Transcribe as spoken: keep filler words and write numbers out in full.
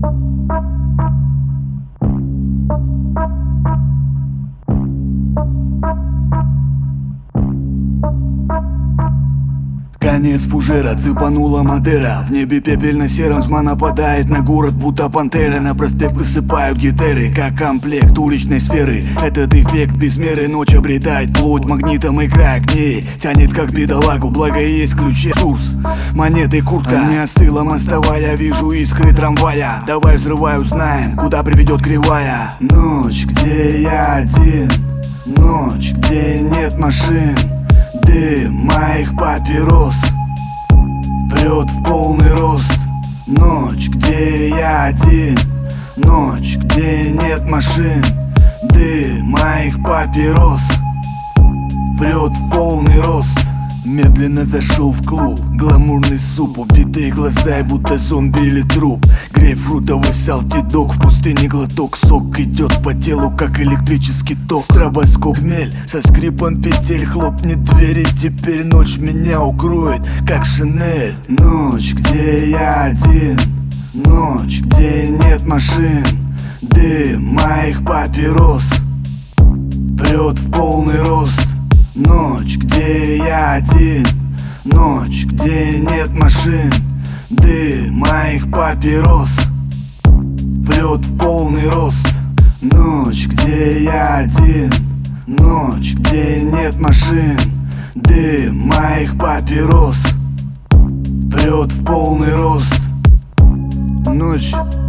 Конец фужера, цепанула Мадера. В небе пепельно-сером тьма нападает на город, будто пантера. На проспект высыпают гитеры, как комплект уличной сферы. Этот эффект без меры ночь обретает плоть магнитом, играя к ней. Тянет как бедолагу, благо есть ключи. Сурс, монеты, куртка. Не остыла мостовая, вижу искры трамвая. Давай взрывай, узнаем, куда приведет кривая. Ночь, где я один, ночь, где нет машин. Дым моих папирос прет в полный рост. Ночь, где я один, ночь, где нет машин. Дым моих папирос прет в полный рост. Медленно зашел в клуб, гламурный суп, убитые глаза и будто зомби или труп. Грейпфрутовый салтидок, в пустыне глоток, сок идет по телу, как электрический ток. Стробоскоп, хмель, со скрипом петель, хлопнет двери, теперь ночь меня укроет, как Шинель. Ночь, где я один, ночь, где нет машин. Дым моих папирос прет в полный рост. Ночь, где я один, ночь, где нет машин. Дым моих папирос прет в полный рост. Ночь, где я один, ночь, где нет машин. Дым моих папирос прет в полный рост. Ночь,